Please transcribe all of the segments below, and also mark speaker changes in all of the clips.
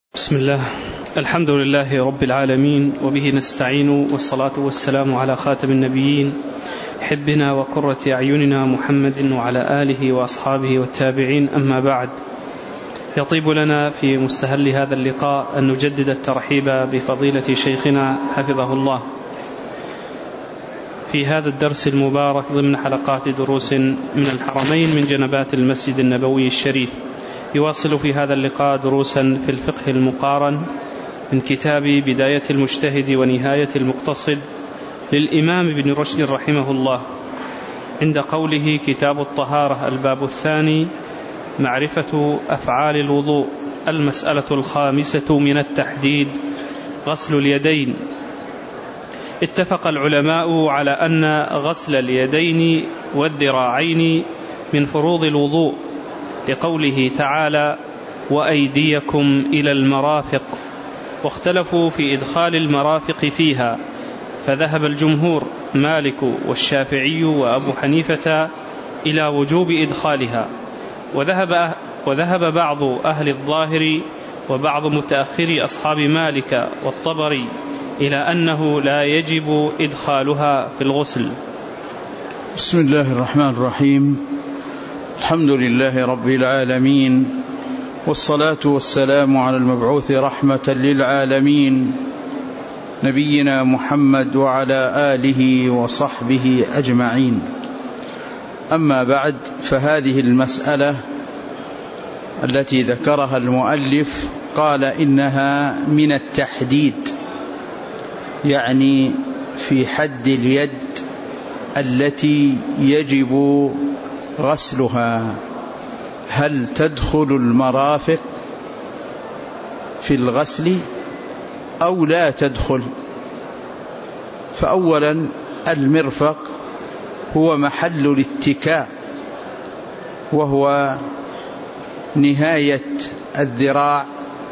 Speaker 1: بسم الله، الحمد لله رب العالمين، وبه نستعين، والصلاة والسلام على خاتم النبيين حبنا وقرة أعيننا محمد وعلى آله وأصحابه والتابعين. أما بعد، يطيب لنا في مستهل هذا اللقاء أن نجدد الترحيب بفضيلة شيخنا حفظه الله في هذا الدرس المبارك ضمن حلقات دروس من الحرمين من جنبات المسجد النبوي الشريف. يواصل في هذا اللقاء دروسا في الفقه المقارن من كتاب بداية المجتهد ونهاية المقتصد للإمام ابن رشد رحمه الله، عند قوله: كتاب الطهارة، الباب الثاني، معرفة أفعال الوضوء. المسألة الخامسة من التحديد: غسل اليدين. اتفق العلماء على أن غسل اليدين والذراعين من فروض الوضوء، لقوله تعالى: وأيديكم إلى المرافق. واختلفوا في إدخال المرافق فيها، فذهب الجمهور مالك والشافعي وأبو حنيفة إلى وجوب إدخالها، وذهب بعض أهل الظاهر وبعض متأخري أصحاب مالك والطبري إلى أنه لا يجب إدخالها في الغسل.
Speaker 2: بسم الله الرحمن الرحيم. الحمد لله رب العالمين، والصلاة والسلام على المبعوث رحمة للعالمين، نبينا محمد وعلى آله وصحبه أجمعين. أما بعد، فهذه المسألة التي ذكرها المؤلف قال إنها من التحديد، يعني في حد اليد التي يجب غسلها. هل تدخل المرافق في الغسل أو لا تدخل؟ فأولا، المرفق هو محل الاتكاء، وهو نهاية الذراع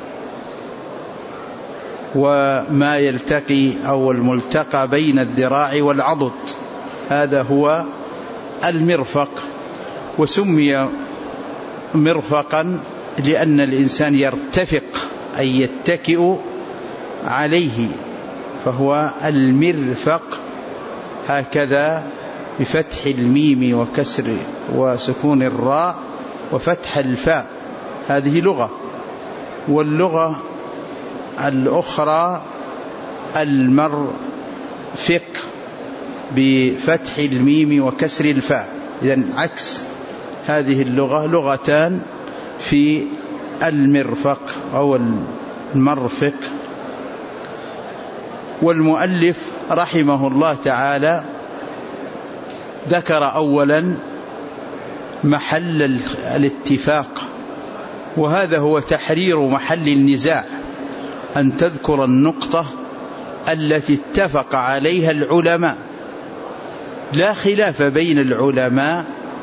Speaker 2: وما يلتقي أو الملتقى بين الذراع والعضد، هذا هو المرفق. وسمي مرفقا لأن الإنسان يرتفق أي يتكئ عليه، فهو المرفق، هكذا بفتح الميم وكسر وسكون الراء وفتح الفاء. هذه لغة. واللغة الأخرى المرفق بفتح الميم وكسر الفاء. إذن عكس هذه اللغة، لغتان في المرفق أو المرفق. والمؤلف رحمه الله تعالى ذكر أولا محل الاتفاق، وهذا هو تحرير محل النزاع، أن تذكر النقطة التي اتفق عليها العلماء. لا خلاف بين العلماء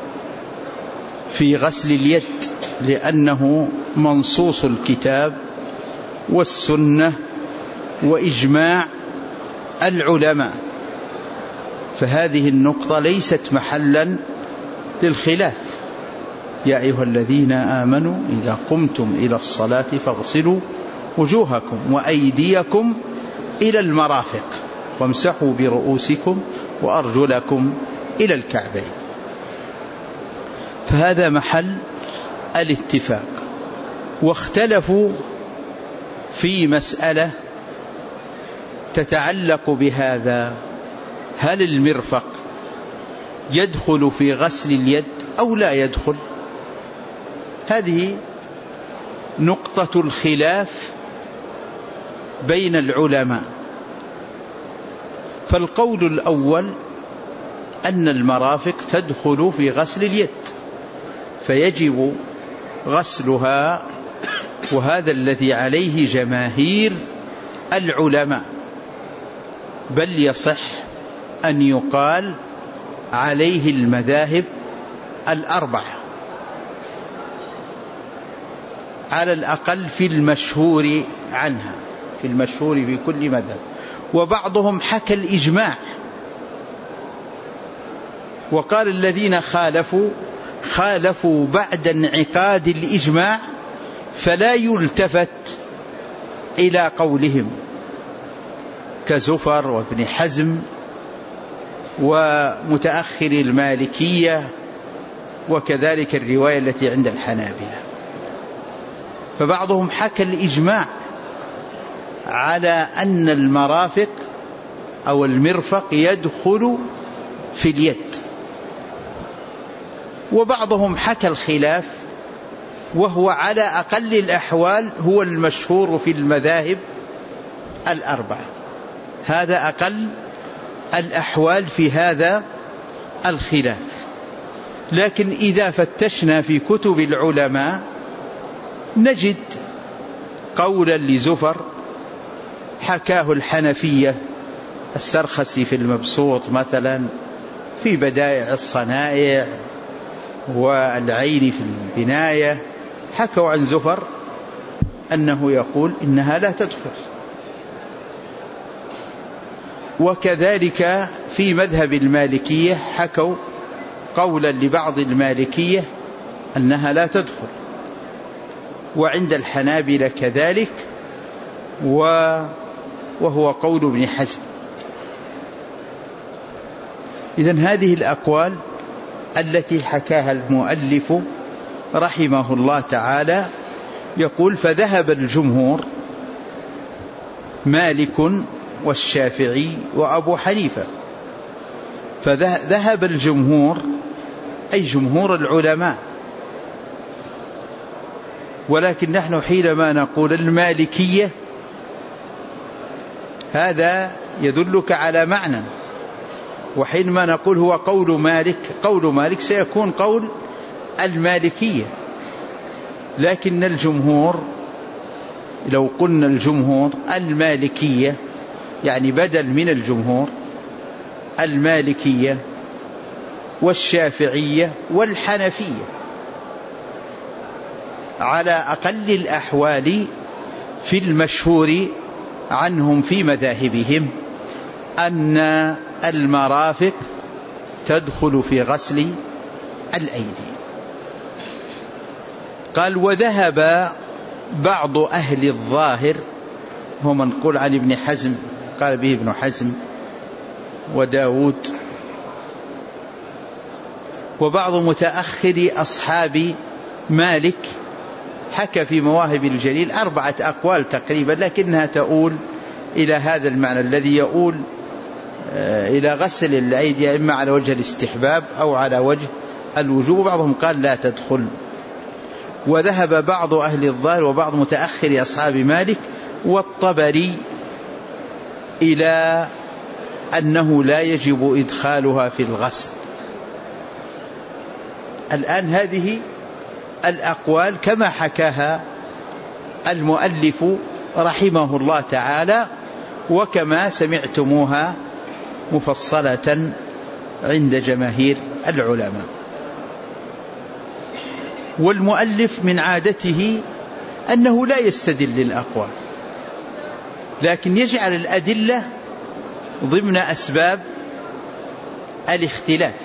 Speaker 2: في غسل اليد، لأنه منصوص الكتاب والسنة وإجماع العلماء، فهذه النقطة ليست محلا للخلاف. يا أيها الذين آمنوا إذا قمتم إلى الصلاة فاغسلوا وجوهكم وأيديكم إلى المرافق وامسحوا برؤوسكم وأرجلكم إلى الكعبين. فهذا محل الاتفاق. واختلفوا في مسألة تتعلق بهذا: هل المرفق يدخل في غسل اليد أو لا يدخل؟ هذه نقطة الخلاف بين العلماء. فالقول الأول أن المرافق تدخل في غسل اليد، فيجب غسلها، وهذا الذي عليه جماهير العلماء، بل يصح أن يقال عليه المذاهب الأربعة على الأقل في المشهور عنها، في المشهور في كل مذهب. وبعضهم حكى الإجماع، وقال الذين خالفوا بعد انعقاد الإجماع، فلا يلتفت إلى قولهم كزفر وابن حزم ومتأخر المالكية، وكذلك الرواية التي عند الحنابلة. فبعضهم حكى الإجماع على أن المرافق أو المرفق يدخل في اليد، وبعضهم حكى الخلاف، وهو على أقل الأحوال هو المشهور في المذاهب الأربعة. هذا أقل الأحوال في هذا الخلاف. لكن إذا فتشنا في كتب العلماء نجد قولا لزفر حكاه الحنفية، السرخسي في المبسوط مثلا، في بدائع الصنائع، والعين في البناية، حكوا عن زفر أنه يقول إنها لا تدخل. وكذلك في مذهب المالكية حكوا قولا لبعض المالكية أنها لا تدخل، وعند الحنابلة كذلك، وهو قول ابن حزم. إذن هذه الأقوال التي حكاها المؤلف رحمه الله تعالى. يقول: فذهب الجمهور مالك والشافعي وأبو حنيفة. فذهب الجمهور أي جمهور العلماء، ولكن نحن حينما نقول المالكية هذا يدلك على معنى، وحينما نقول هو قول مالك، قول مالك سيكون قول المالكية. لكن الجمهور، لو قلنا الجمهور المالكية يعني بدل من الجمهور المالكية والشافعية والحنفية، على أقل الأحوال في المشهور عنهم في مذاهبهم أن المرافق تدخل في غسل الأيدي. قال: وذهب بعض أهل الظاهر، هو منقول عن ابن حزم، قال به ابن حزم وداود، وبعض متأخر أصحاب مالك حكى في مواهب الجليل 4 أقوال تقريبا، لكنها تؤول إلى هذا المعنى الذي يؤول إلى غسل الأيدي إما على وجه الاستحباب أو على وجه الوجوب، وبعضهم قال لا تدخل. وذهب بعض أهل الظاهر وبعض متأخر أصحاب مالك والطبري إلى أنه لا يجب إدخالها في الغسل. الآن هذه الأقوال كما حكاها المؤلف رحمه الله تعالى، وكما سمعتموها مفصلة عند جماهير العلماء. والمؤلف من عادته أنه لا يستدل الأقوال، لكن يجعل الأدلة ضمن أسباب الاختلاف.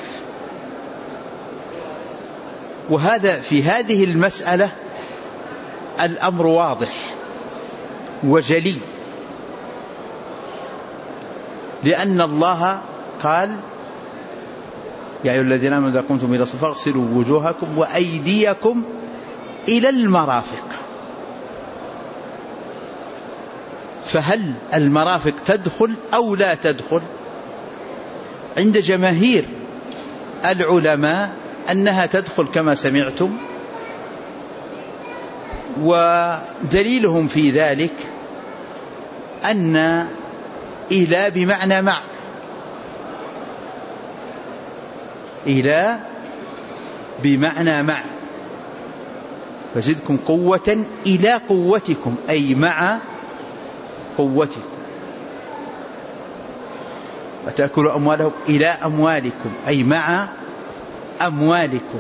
Speaker 2: وهذا في هذه المسألة الأمر واضح وجلي، لأن الله قال: يا أيها الذين آمنوا إذا قمتم إلى الصلاة فاغسلوا وجوهكم وأيديكم إلى المرافق. فهل المرافق تدخل أو لا تدخل؟ عند جماهير العلماء أنها تدخل كما سمعتم، ودليلهم في ذلك أن إلى بمعنى مع، إلى بمعنى مع، فزدكم قوة إلى قوتكم أي مع قوتكم، وتأكلوا أموالهم إلى أموالكم أي مع أموالكم.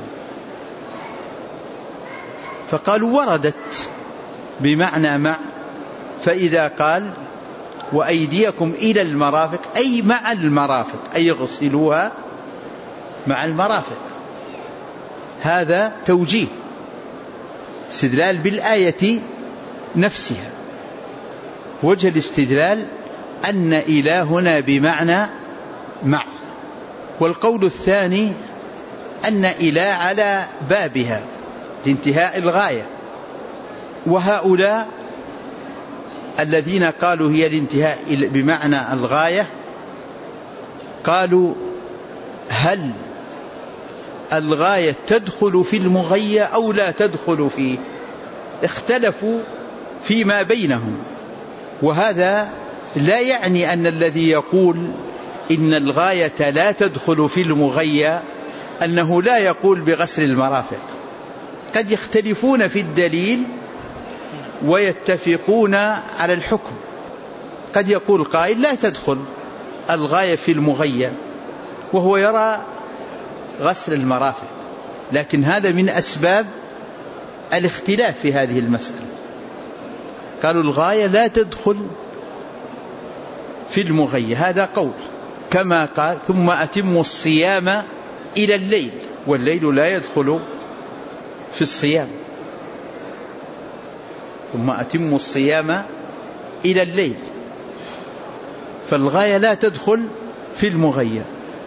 Speaker 2: فقالوا وردت بمعنى مع، فإذا قال وأيديكم إلى المرافق أي مع المرافق أي اغسلوها مع المرافق. هذا توجيه استدلال بالآية نفسها. وجه الاستدلال أن إلى هنا بمعنى مع. والقول الثاني أن إلى على بابها لانتهاء الغاية. وهؤلاء الذين قالوا هي الانتهاء بمعنى الغاية قالوا هل الغاية تدخل في المغية أو لا تدخل فيه؟ اختلفوا فيما بينهم. وهذا لا يعني أن الذي يقول إن الغاية لا تدخل في المغية أنه لا يقول بغسل المرافق. قد يختلفون في الدليل ويتفقون على الحكم. قد يقول قائل لا تدخل الغاية في المغية وهو يرى غسل المرافق، لكن هذا من أسباب الاختلاف في هذه المسألة. قالوا الغاية لا تدخل في المغية، هذا قول، كما قال ثم أتموا الصيام إلى الليل، والليل لا يدخل في الصيام. ثم أتموا الصيام إلى الليل، فالغاية لا تدخل في المغية.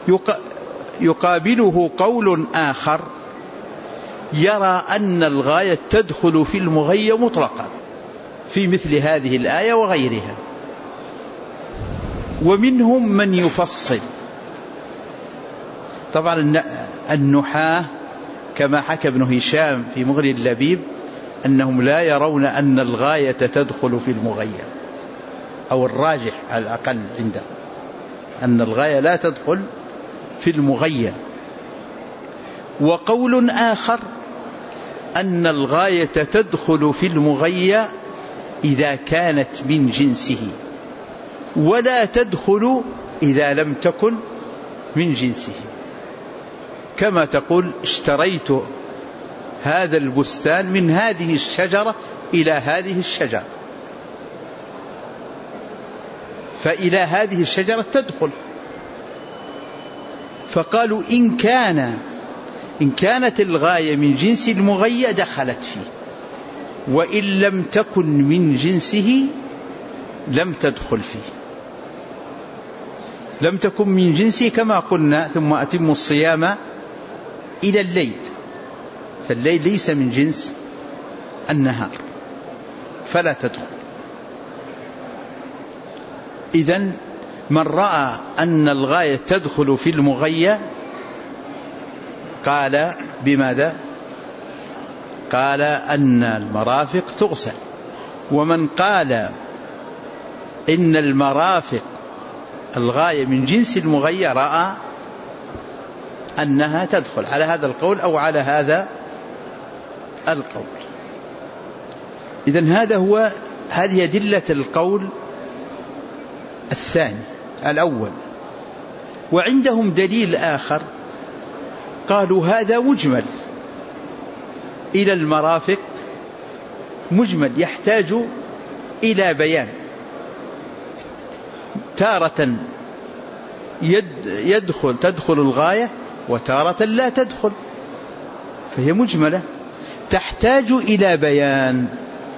Speaker 2: يقابله قول آخر يرى أن الغاية تدخل في المغية مطلقا في مثل هذه الآية وغيرها. ومنهم من يفصل. طبعا النحاة كما حكى ابن هشام في مغني اللبيب أنهم لا يرون أن الغاية تدخل في المغية، أو الراجح على الأقل عندهم أن الغاية لا تدخل في المغية. وقول آخر أن الغاية تدخل في المغية إذا كانت من جنسه، ولا تدخل إذا لم تكن من جنسه، كما تقول اشتريت هذا البستان من هذه الشجرة إلى هذه الشجرة، فإلى هذه الشجرة تدخل. فقالوا إن كانت الغاية من جنس المغية دخلت فيه، وإن لم تكن من جنسه لم تدخل فيه. لم تكن من جنسه كما قلنا ثم أتموا الصيام إلى الليل، فالليل ليس من جنس النهار فلا تدخل. إذن من رأى أن الغاية تدخل في المغية قال بماذا؟ قال أن المرافق تغسل. ومن قال إن المرافق الغاية من جنس المغية رأى أنها تدخل على هذا القول أو على هذا القول. إذن هذه أدلة القول الثاني الأول. وعندهم دليل آخر قالوا هذا مجمل إلى المرافق، مجمل يحتاج إلى بيان، تارة تدخل الغاية وتارة لا تدخل، فهي مجملة تحتاج إلى بيان.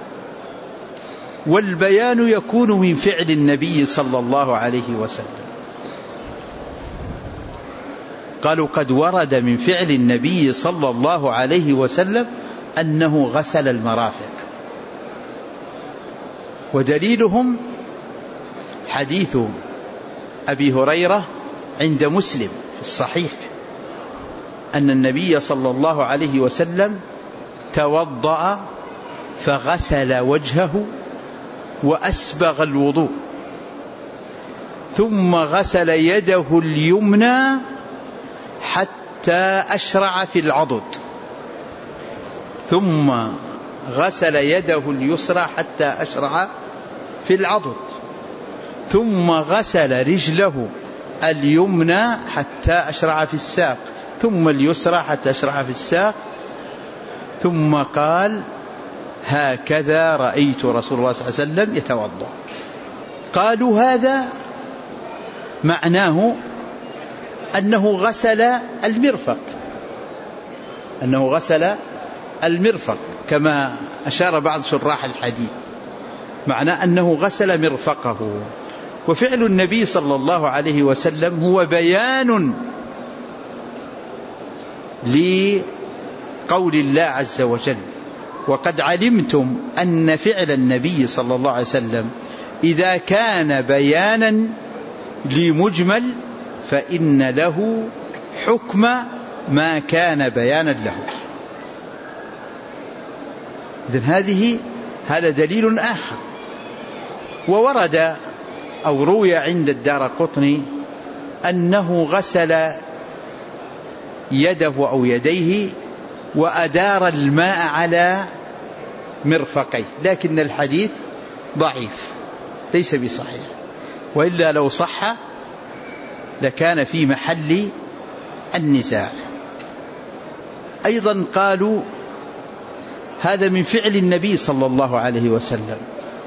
Speaker 2: والبيان يكون من فعل النبي صلى الله عليه وسلم. قالوا قد ورد من فعل النبي صلى الله عليه وسلم أنه غسل المرافق. ودليلهم حديث أبي هريرة عند مسلم في الصحيح أن النبي صلى الله عليه وسلم توضأ فغسل وجهه وأسبغ الوضوء، ثم غسل يده اليمنى حتى أشرع في العضد، ثم غسل يده اليسرى حتى أشرع في العضد، ثم غسل رجله اليمنى حتى أشرع في الساق، ثم اليسرى حتى أشرع في الساق، ثم قال هكذا رأيت رسول الله صلى الله عليه وسلم يتوضأ. قالوا هذا معناه أنه غسل المرفق، أنه غسل المرفق كما أشار بعض شراح الحديث. معناه أنه غسل مرفقه. وفعل النبي صلى الله عليه وسلم هو بيان لقول الله عز وجل: وقد علمتم أن فعل النبي صلى الله عليه وسلم إذا كان بيانا لمجمل فإن له حكم ما كان بيانا له. إذن هذا دليل آخر. وورد أو روي عند الدارقطني أنه غسل يده أو يديه وأدار الماء على مرفقيه، لكن الحديث ضعيف ليس بصحيح، وإلا لو صح لكان في محل النزاع. أيضا قالوا هذا من فعل النبي صلى الله عليه وسلم،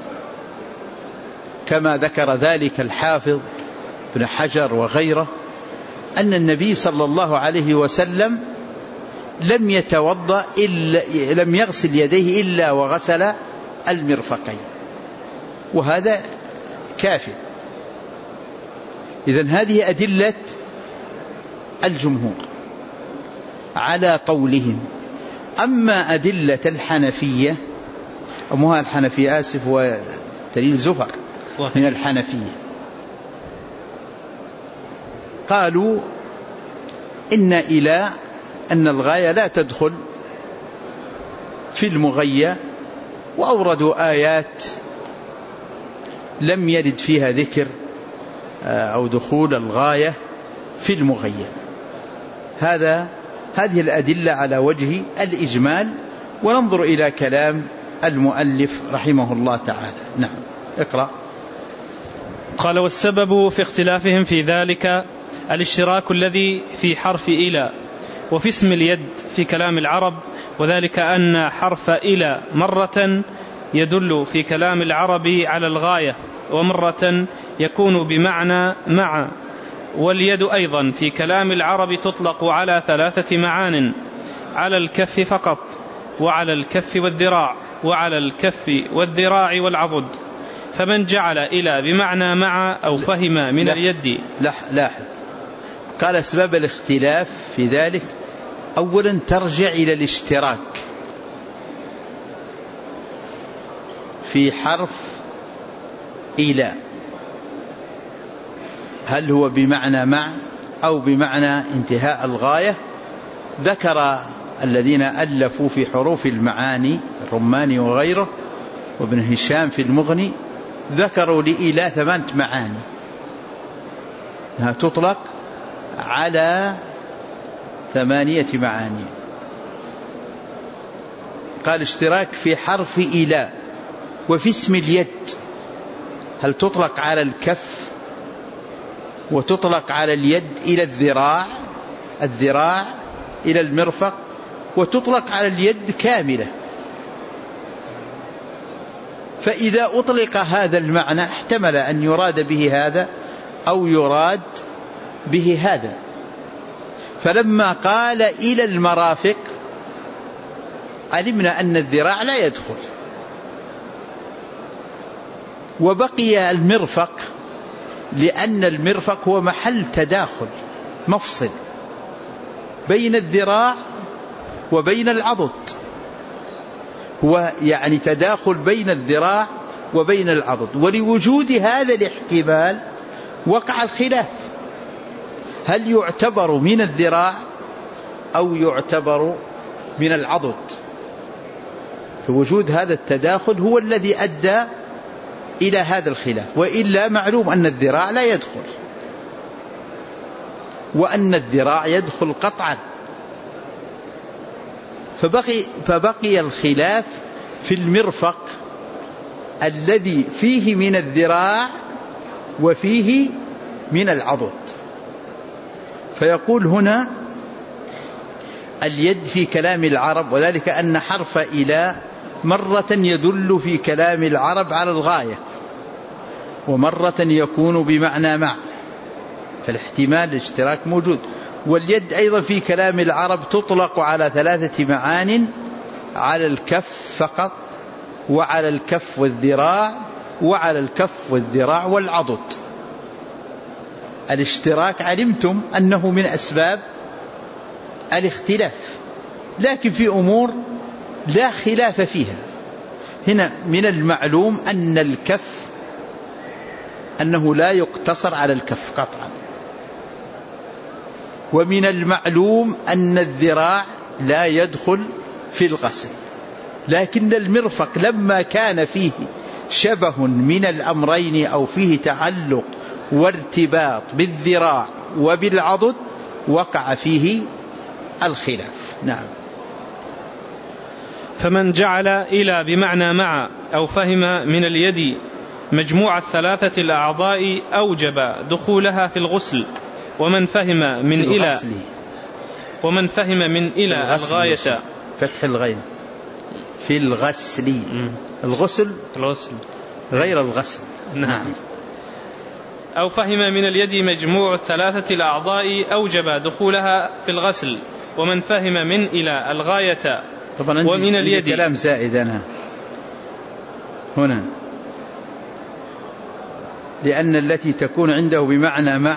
Speaker 2: كما ذكر ذلك الحافظ ابن حجر وغيره، أن النبي صلى الله عليه وسلم لم يتوضأ لم يغسل يديه إلا وغسل المرفقين، وهذا كافي. إذن هذه أدلة الجمهور على قولهم. أما أدلة الحنفية، أمها الحنفية آسف، ودليل زفر من الحنفية، قالوا أن الغاية لا تدخل في المغية، وأوردوا آيات لم يرد فيها ذكر أو دخول الغاية في المغية. هذه الأدلة على وجه الإجمال. وننظر إلى كلام المؤلف رحمه الله تعالى. نعم، اقرأ.
Speaker 1: قال: والسبب في اختلافهم في ذلك الاشتراك الذي في حرف إلى وفي اسم اليد في كلام العرب، وذلك أن حرف إلى مرة يدل في كلام العرب على الغاية، ومرة يكون بمعنى مع. واليد أيضا في كلام العرب تطلق على 3 معان: على الكف فقط، وعلى الكف والذراع، وعلى الكف والذراع والعضد. فمن جعل إلى بمعنى مع أو فهم من اليد.
Speaker 2: لاحظ، قال أسباب الاختلاف في ذلك: أولا ترجع إلى الاشتراك في حرف إلى، هل هو بمعنى مع أو بمعنى انتهاء الغاية. ذكر الذين ألفوا في حروف المعاني، الرماني وغيره وابن هشام في المغني، ذكروا لإلى 8 معاني، أنها تطلق على 8 معاني. قال اشتراك في حرف إلى وفي اسم اليد، هل تطلق على الكف وتطلق على اليد إلى الذراع إلى المرفق، وتطلق على اليد كاملة. فإذا أطلق هذا المعنى احتمل أن يراد به هذا أو يراد به هذا. فلما قال إلى المرافق علمنا أن الذراع لا يدخل، وبقي المرفق، لأن المرفق هو محل تداخل، مفصل بين الذراع وبين العضد، هو يعني تداخل بين الذراع وبين العضد. ولوجود هذا الاحتمال وقع الخلاف، هل يعتبر من الذراع أو يعتبر من العضد؟ فوجود هذا التداخل هو الذي أدى إلى هذا الخلاف، وإلا معلوم أن الذراع لا يدخل، وأن الذراع يدخل قطعا. فبقي الخلاف في المرفق الذي فيه من الذراع وفيه من العضد. فيقول هنا اليد في كلام العرب، وذلك أن حرف إلى مرة يدل في كلام العرب على الغاية، ومرة يكون بمعنى مع، فالاحتمال الاشتراك موجود. واليد أيضا في كلام العرب تطلق على 3 معان: على الكف فقط، وعلى الكف والذراع، وعلى الكف والذراع والعضد. الاشتراك علمتم أنه من أسباب الاختلاف، لكن في أمور لا خلاف فيها. هنا من المعلوم أن الكف أنه لا يقتصر على الكف قطعا، ومن المعلوم أن الذراع لا يدخل في الغسل، لكن المرفق لما كان فيه شبه من الأمرين أو فيه تعلق وارتباط بالذراع وبالعضد وقع فيه الخلاف. نعم.
Speaker 1: فمن جعل إلى بمعنى مع أو فهم من اليد مجموع الثلاثة الأعضاء أوجب دخولها في الغسل. ومن فهم من إلى الغاية
Speaker 2: فتح الغين في الغسل. الغسل غير الغسل.
Speaker 1: نعم. أو فهم من اليد مجموع الثلاثة الأعضاء أوجب دخولها في الغسل. ومن فهم من إلى الغاية
Speaker 2: طبعا ومن اليد كلام زائد أنا هنا، لأن التي تكون عنده بمعنى مع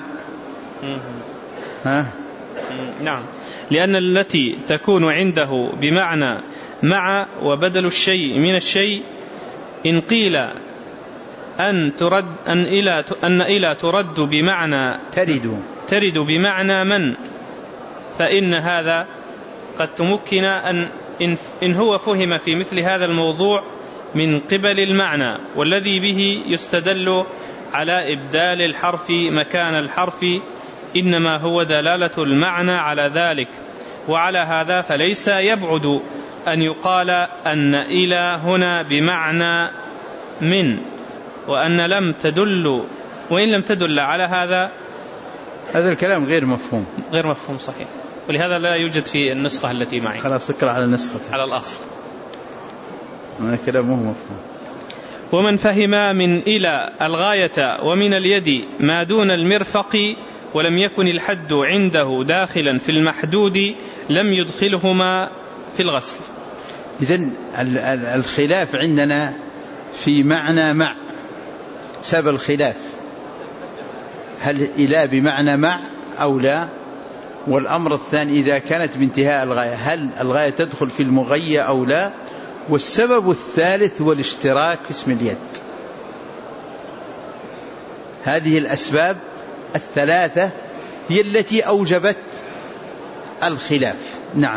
Speaker 1: نعم، لأن التي تكون عنده بمعنى مع وبدل الشيء من الشيء إن قيل أن إلى ترد بمعنى ترد بمعنى من، فإن هذا قد تمكن إن هو فهم في مثل هذا الموضوع من قبل المعنى، والذي به يستدل على إبدال الحرف مكان الحرف إنما هو دلالة المعنى على ذلك. وعلى هذا فليس يبعد أن يقال أن إلى هنا بمعنى من، وأن وإن لم تدل على هذا
Speaker 2: الكلام غير مفهوم
Speaker 1: صحيح، ولهذا لا يوجد في النسخة التي معي.
Speaker 2: خلاص اقرأ على النسخة
Speaker 1: على الأصل.
Speaker 2: كلامه مفهوم.
Speaker 1: ومن فهم من إلى الغاية ومن اليد ما دون المرفق ولم يكن الحد عنده داخلا في المحدود لم يدخلهما في الغسل.
Speaker 2: إذن الخلاف عندنا في معنى مع، سبب الخلاف هل إلى بمعنى مع أو لا، والأمر الثاني إذا كانت بانتهاء الغاية هل الغاية تدخل في المغية أو لا، والسبب الثالث والاشتراك في اسم اليد. هذه الأسباب الثلاثة هي التي أوجبت الخلاف. نعم.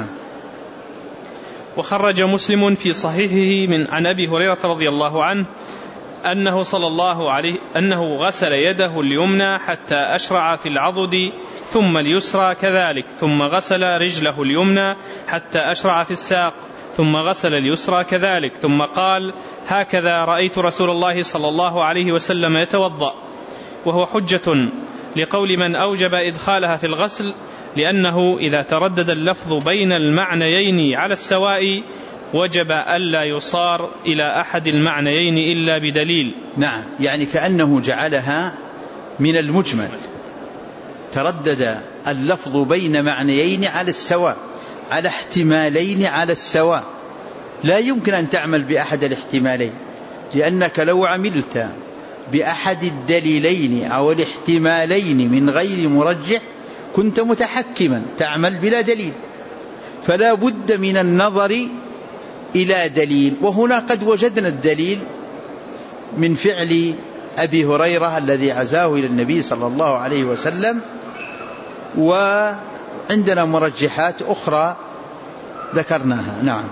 Speaker 1: وخرج مسلم في صحيحه عن أبي هريرة رضي الله عنه أنه صلى الله عليه أنه غسل يده اليمنى حتى أشرع في العضد ثم اليسرى كذلك، ثم غسل رجله اليمنى حتى أشرع في الساق، ثم غسل اليسرى كذلك، ثم قال: هكذا رأيت رسول الله صلى الله عليه وسلم يتوضأ. وهو حجة لقول من أوجب إدخالها في الغسل، لأنه إذا تردد اللفظ بين المعنيين على السواء وجب ألا يصار إلى أحد المعنيين إلا بدليل.
Speaker 2: نعم، يعني كأنه جعلها من المجمل، تردد اللفظ بين معنيين على السواء، على احتمالين على السواء، لا يمكن أن تعمل بأحد الاحتمالين، لأنك لو عملت بأحد الدليلين أو الاحتمالين من غير مرجح كنت متحكما تعمل بلا دليل، فلا بد من النظر إلى دليل. وهنا قد وجدنا الدليل من فعل أبي هريرة الذي عزاه إلى النبي صلى الله عليه وسلم، وعندنا مرجحات أخرى ذكرناها. نعم.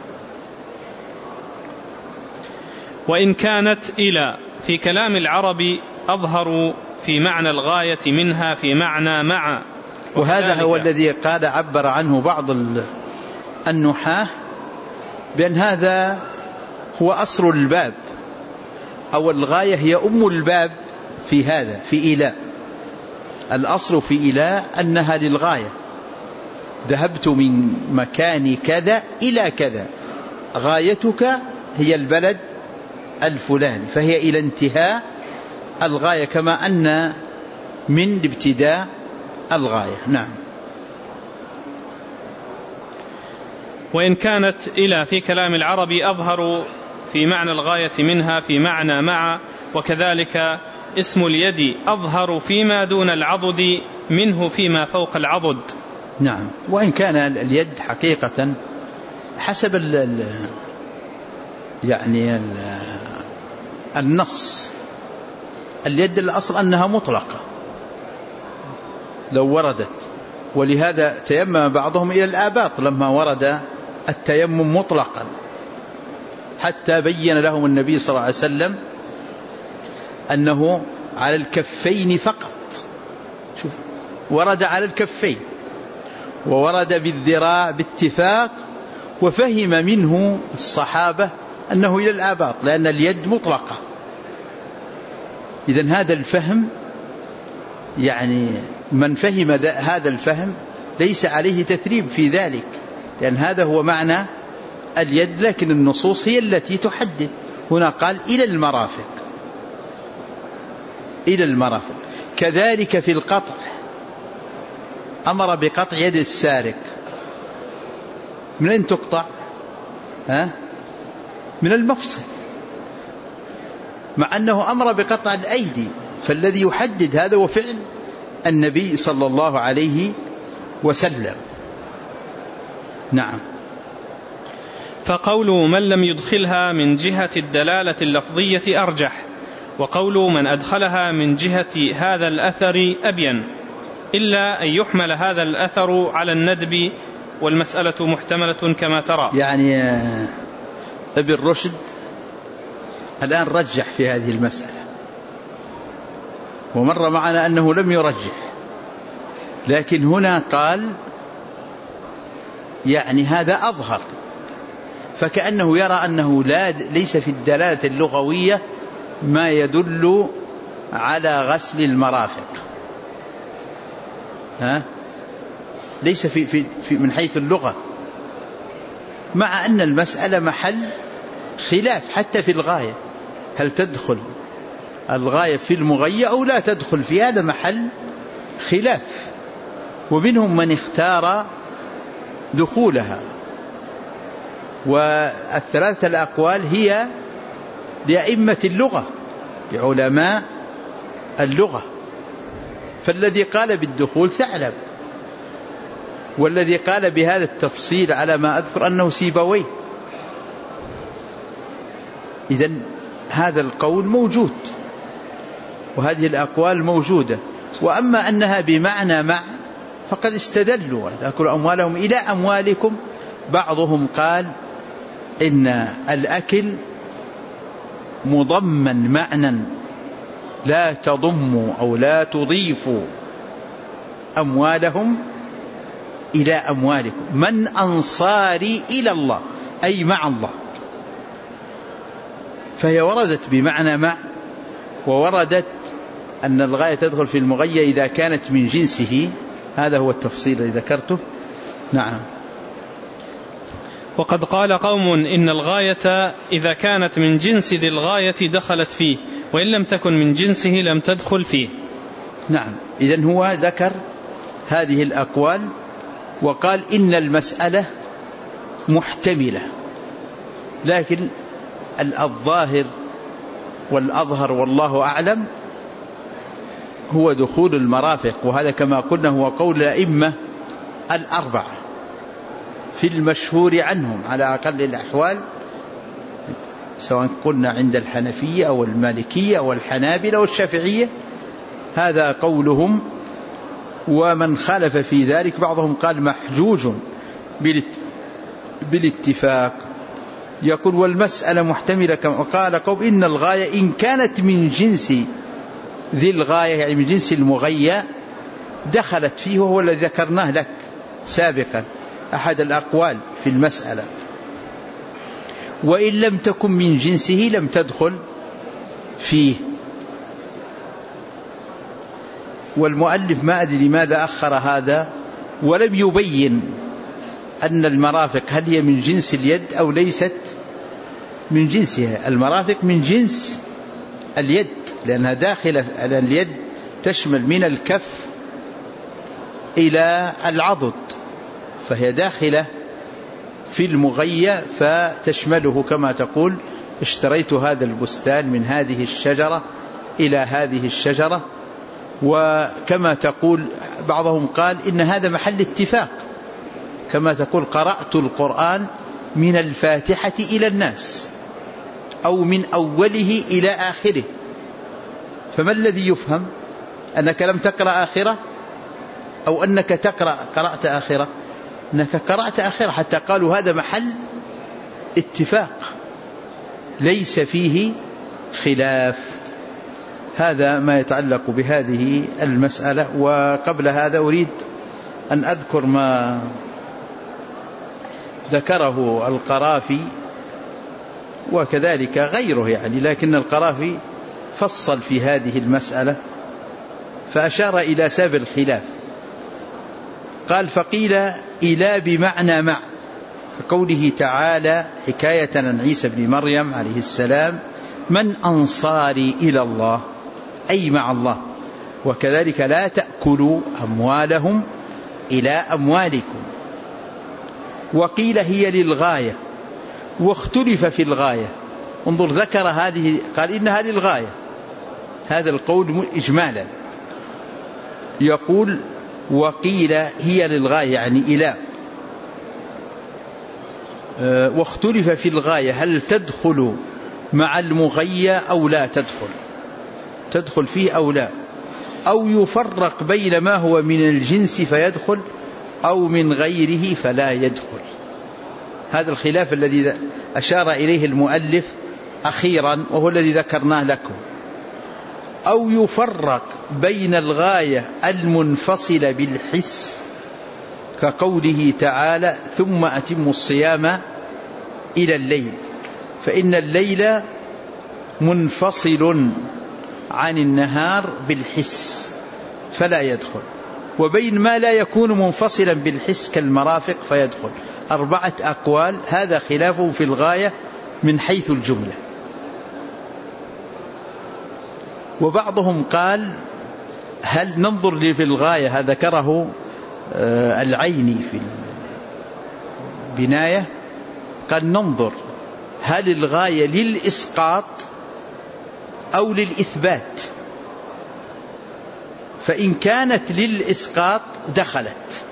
Speaker 1: وإن كانت إلى في كلام العرب أظهر في معنى الغاية منها في معنى مع،
Speaker 2: وهذا هو الذي قال عبر عنه بعض النحاة بأن هذا هو أصل الباب، أو الغاية هي أم الباب في هذا، في إلى. الأصل في إلى أنها للغاية، ذهبت من مكان كذا إلى كذا، غايتك هي البلد الفلاني، فهي إلى انتهاء الغاية، كما أن من ابتداء الغاية. نعم.
Speaker 1: وإن كانت إلى في كلام العرب أظهر في معنى الغاية منها في معنى مع، وكذلك اسم اليد أظهر فيما دون العضد منه فيما فوق العضد.
Speaker 2: نعم، وإن كان اليد حقيقة حسب النص، اليد الأصل أنها مطلقة لو وردت، ولهذا تيمم بعضهم إلى الآباط لما ورد التيمم مطلقا، حتى بين لهم النبي صلى الله عليه وسلم أنه على الكفين فقط. شوف، ورد على الكفين وورد بالذراع باتفاق، وفهم منه الصحابة أنه إلى الآباط لأن اليد مطلقة. إذن هذا الفهم من فهم هذا الفهم ليس عليه تثريب في ذلك، لأن هذا هو معنى اليد، لكن النصوص هي التي تحدد. هنا قال إلى المرافق، إلى المرافق. كذلك في القطع أمر بقطع يد السارق. من أين تقطع؟ من المفصل، مع أنه أمر بقطع الأيدي، فالذي يحدد هذا هو فعل النبي صلى الله عليه وسلم. نعم.
Speaker 1: فقول من لم يدخلها من جهة الدلالة اللفظية أرجح، وقول من أدخلها من جهة هذا الأثر أبين، إلا أن يحمل هذا الأثر على الندب، والمسألة محتملة كما ترى.
Speaker 2: ابن رشد الآن رجح في هذه المسألة، ومر معنا أنه لم يرجح، لكن هنا قال هذا أظهر، فكأنه يرى أنه ليس في الدلالة اللغوية ما يدل على غسل المرافق، ليس في من حيث اللغة، مع أن المسألة محل خلاف حتى في الغاية، هل تدخل الغاية في المغية أو لا تدخل في، هذا محل خلاف، ومنهم من اختار دخولها. والثلاثة الأقوال هي لأئمة اللغة، لعلماء اللغة، فالذي قال بالدخول ثعلب، والذي قال بهذا التفصيل على ما أذكر أنه سيبويه. إذن هذا القول موجود، وهذه الأقوال موجودة. وأما أنها بمعنى مع فقد استدلوا تأكلوا أموالهم إلى أموالكم. بعضهم قال إن الأكل مضمن معنى لا تضم أو لا تضيف أموالهم إلى أموالكم، من أنصاري إلى الله أي مع الله، فهي وردت بمعنى مع، ووردت أن الغاية تدخل في المغية إذا كانت من جنسه. هذا هو التفصيل الذي ذكرته. نعم.
Speaker 1: وقد قال قوم إن الغاية إذا كانت من جنس ذي الغاية دخلت فيه، وإن لم تكن من جنسه لم تدخل فيه.
Speaker 2: نعم. إذن هو ذكر هذه الأقوال وقال إن المسألة محتملة، لكن الظاهر والأظهر والله أعلم هو دخول المرافق، وهذا كما قلنا هو قول الأئمة الأربعة في المشهور عنهم على أقل الأحوال، سواء قلنا عند الحنفية أو المالكية أو الحنابلة أو الشافعية، هذا قولهم. ومن خالف في ذلك بعضهم قال محجوج بالاتفاق. يقول والمسألة محتملة كما قال قوم إن الغاية إن كانت من جنس ذي الغاية، يعني من جنس المغية، دخلت فيه، وهو الذي ذكرناه لك سابقا أحد الأقوال في المسألة. وإن لم تكن من جنسه لم تدخل فيه. والمؤلف ما أدري لماذا أخر هذا ولم يبين أن المرافق هل هي من جنس اليد أو ليست من جنسها. المرافق من جنس اليد لأنها داخلة على اليد، تشمل من الكف إلى العضد، فهي داخلة في المغية فتشمله كما تقول اشتريت هذا البستان من هذه الشجرة إلى هذه الشجرة. وكما تقول بعضهم قال إن هذا محل اتفاق، كما تقول قرأت القرآن من الفاتحة إلى الناس أو من أوله إلى آخره، فما الذي يفهم؟ أنك لم تقرأ آخرة أو أنك قرأت آخرة؟ أنك قرأت آخرة، حتى قالوا هذا محل اتفاق ليس فيه خلاف. هذا ما يتعلق بهذه المسألة. وقبل هذا أريد أن أذكر ما ذكره القرافي وكذلك غيره يعني، لكن القرافي فصل في هذه المسألة فأشار إلى سبب الخلاف. قال فقيل إلى بمعنى مع، كقوله تعالى حكاية عن عيسى بن مريم عليه السلام من أنصاري إلى الله، أي مع الله. وكذلك لا تأكلوا أموالهم إلى أموالكم. وقيل هي للغاية واختلف في الغاية. انظر ذكر هذه قال إنها للغاية، هذا القول إجمالا. يقول وقيل هي للغاية يعني إلى، واختلف في الغاية هل تدخل مع المغية أو لا تدخل فيه أو لا، أو يفرق بين ما هو من الجنس فيدخل أو من غيره فلا يدخل. هذا الخلاف الذي أشار إليه المؤلف أخيرا وهو الذي ذكرناه لكم. أو يفرق بين الغاية المنفصلة بالحس كقوله تعالى ثم أتموا الصيام إلى الليل، فإن الليل منفصل عن النهار بالحس فلا يدخل، وبين ما لا يكون منفصلا بالحس كالمرافق فيدخل. 4 أقوال، هذا خلافه في الغاية من حيث الجملة. وبعضهم قال هل ننظر في الغاية، هذا ذكره العيني في البناية، قال ننظر هل الغاية للإسقاط أو للإثبات، فإن كانت للإسقاط دخلت.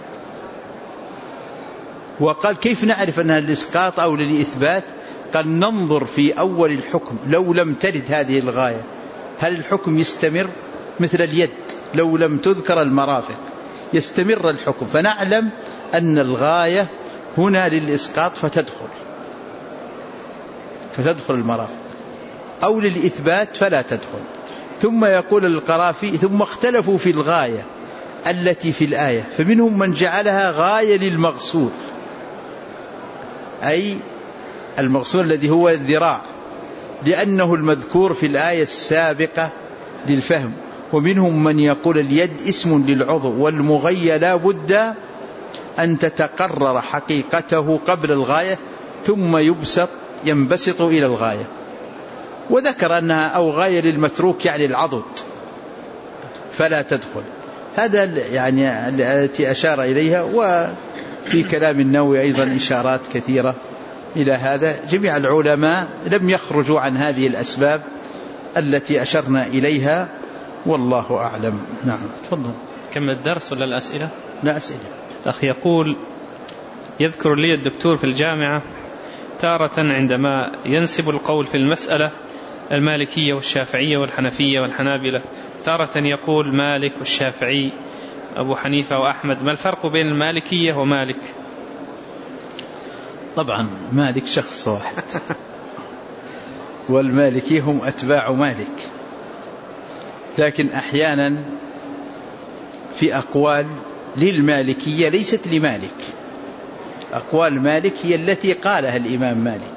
Speaker 2: وقال كيف نعرف أنها للإسقاط أو للإثبات؟ قال ننظر في أول الحكم لو لم ترد هذه الغاية هل الحكم يستمر، مثل اليد لو لم تذكر المرافق يستمر الحكم، فنعلم أن الغاية هنا للإسقاط فتدخل المرافق، أو للإثبات فلا تدخل. ثم يقول القرافي ثم اختلفوا في الغاية التي في الآية، فمنهم من جعلها غاية للمغسول، أي المغسول الذي هو الذراع، لأنه المذكور في الآية السابقة للفهم. ومنهم من يقول اليد اسم للعضو، والمغية لا بد أن تتقرر حقيقته قبل الغاية ثم ينبسط إلى الغاية. وذكر أنها أو غاية للمتروك يعني العضد فلا تدخل. هذا يعني التي أشار إليها. وفي كلام النووي أيضا إشارات كثيرة إلى هذا. جميع العلماء لم يخرجوا عن هذه الأسباب التي أشرنا إليها، والله أعلم. نعم تفضل.
Speaker 1: كم الدرس ولا الأسئلة؟
Speaker 2: لا أسئلة.
Speaker 1: أخي يقول يذكر لي الدكتور في الجامعة تارة عندما ينسب القول في المسألة المالكية والشافعية والحنفية والحنابلة، تارة يقول مالك والشافعي أبو حنيفة وأحمد. ما الفرق بين المالكية ومالك؟
Speaker 2: طبعا مالك شخص واحد والمالكي هم أتباع مالك، لكن أحيانا في أقوال للمالكية ليست لمالك. أقوال مالك هي التي قالها الإمام مالك